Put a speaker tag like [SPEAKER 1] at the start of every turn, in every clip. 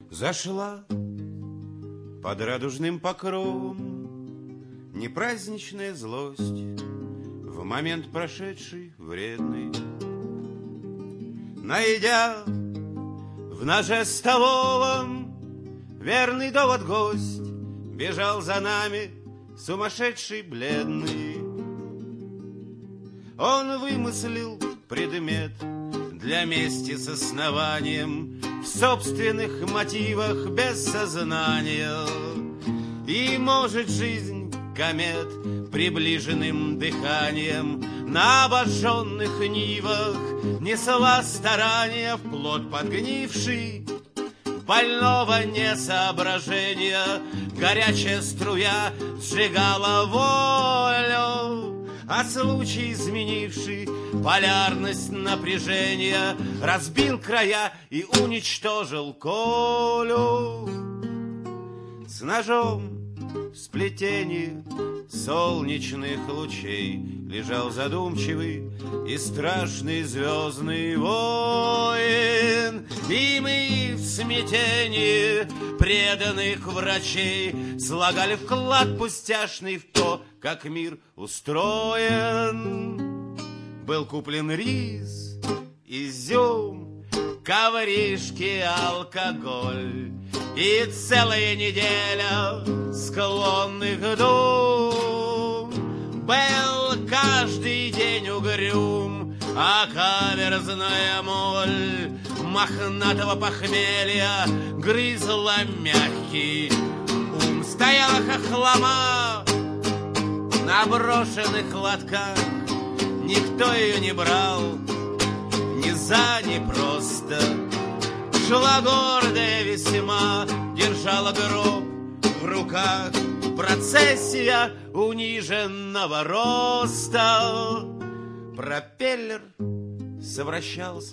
[SPEAKER 1] Зашла под радужным покровом непраздничная злость, в момент прошедший вредный. Найдя в ноже столовом верный довод гость, бежал за нами сумасшедший бледный. Он вымыслил предмет для мести с основанием в собственных мотивах без сознания. И может жизнь комет приближенным дыханием на обожженных нивах несла старания в плод подгнивший больного несоображения. Горячая струя сжигала волю, а случай, изменивший полярность напряжения, разбил края и уничтожил Колю. С ножом в сплетении солнечных лучей лежал задумчивый и страшный звездный воин. И мы в смятении преданных врачей слагали вклад пустяшный в то, как мир устроен. Был куплен рис, изюм, ковришки, алкоголь и целая неделя склонных дум. Был каждый день угрюм, а каверзная моль мохнатого похмелья грызла мягкий ум. Стояла хохлома на брошенных лотках, никто ее не брал ни за, ни просто. Шла гордая весьма, держала гроб в руках, процессия униженного роста. Пропеллер совращался,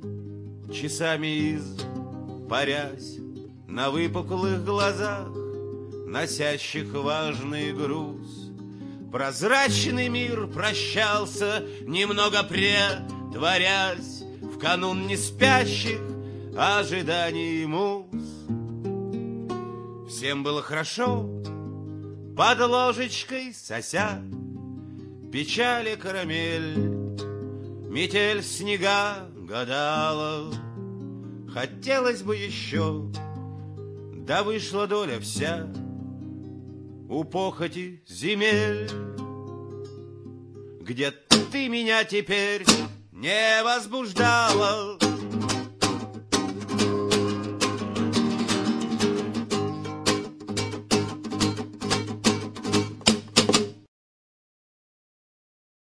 [SPEAKER 1] часами испарясь на выпуклых глазах, носящих важный груз. Прозрачный мир прощался, немного претворясь в канун неспящих ожиданий муз. Всем было хорошо, под ложечкой сося печали карамель, метель снега гадала. Хотелось бы еще, да вышла доля вся у похоти земель. Где ты меня теперь не возбуждала,